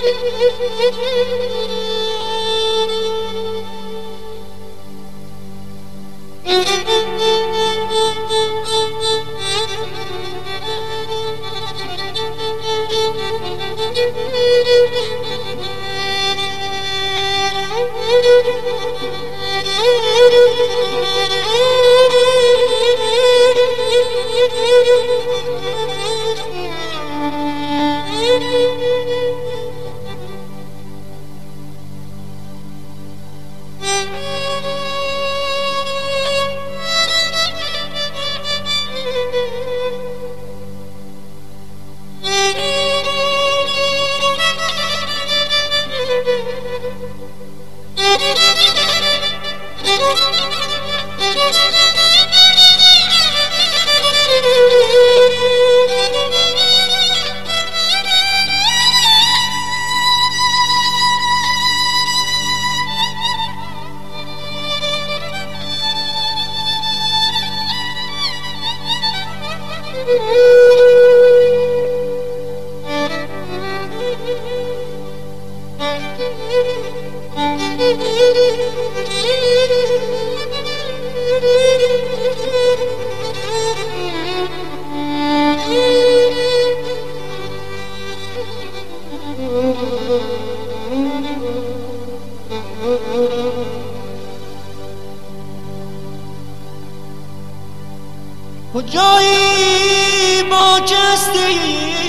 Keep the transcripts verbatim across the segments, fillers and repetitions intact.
کجایی با جستی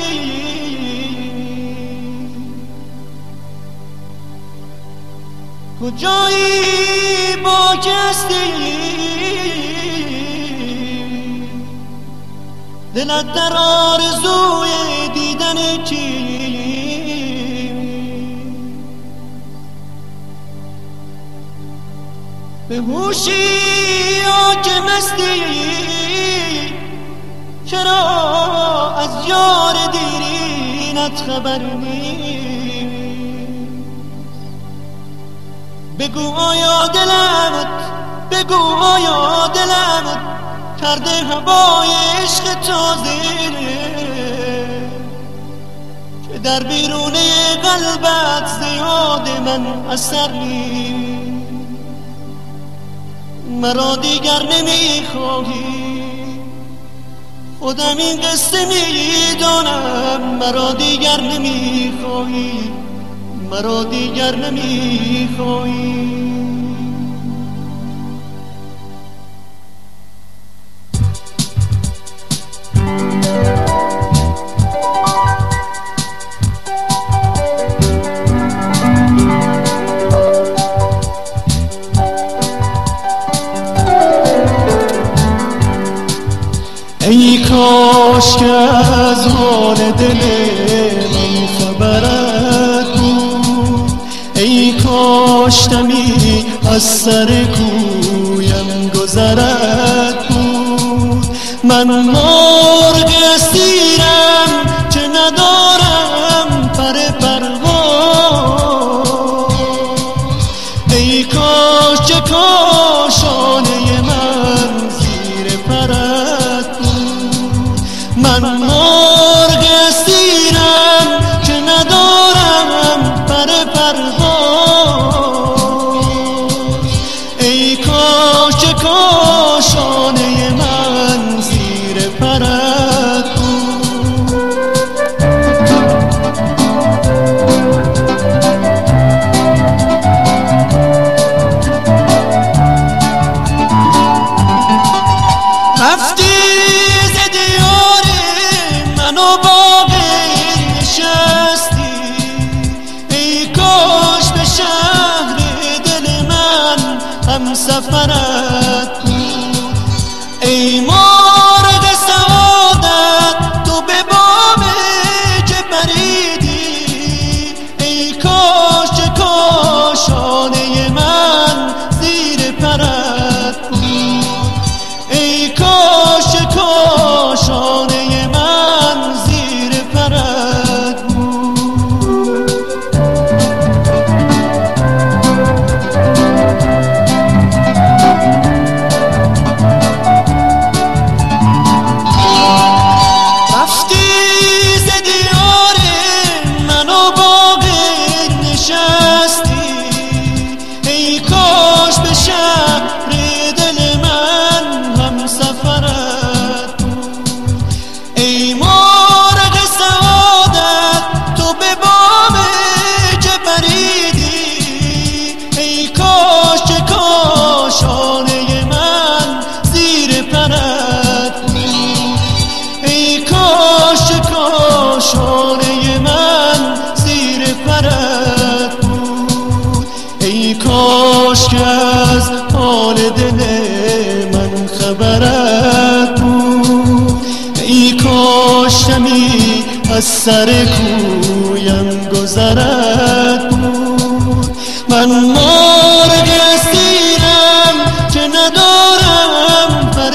کجایی با جستی دلت در آرزوی دیدن کی به هوشی یا که مستی چرا از یار دیرینت خبر نیست بگو آیا دلت بگو آیا دلت کرده هوای عشق تازه که در بیرونه قلبت زیاد من اثر نیست مرا دیگر نمیخواهی خودم این قصه میدانم مرا دیگر نمیخواهی مرا دیگر نمیخواهی ای کاش که از حال دل من خبرت بود ای کاش دمی از سر کویم گذرت بود من مرغ اسیرم که ندارم پر پرواز ای کاش چه کاشانه من زیر پرت من مرغ اسیرم که ندارم پر پرواز ای کاش چه کاشانه من زیر پرت بود رفتی سفرت بود ای مرغ سعادت تو به بام که پریدی ای کاش چه کاشانه من زیر پرت بود ای کاش چه کاشانه من زیر پرت بود سر کویم گذرت بود. من مرغ اسیرم که ندارم پر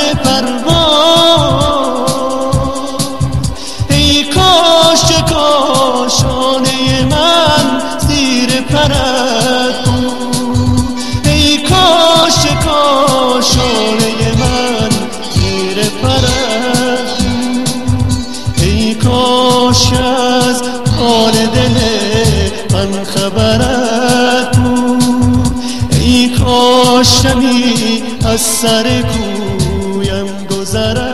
پرواز، ای کاش که کاشانه من زیر پرت بود، ای کاش که کاشانه من زیر پرت بود، ای کاش از حال دل من خبرت بود، ای کاش دمی از سر کویم گذرت.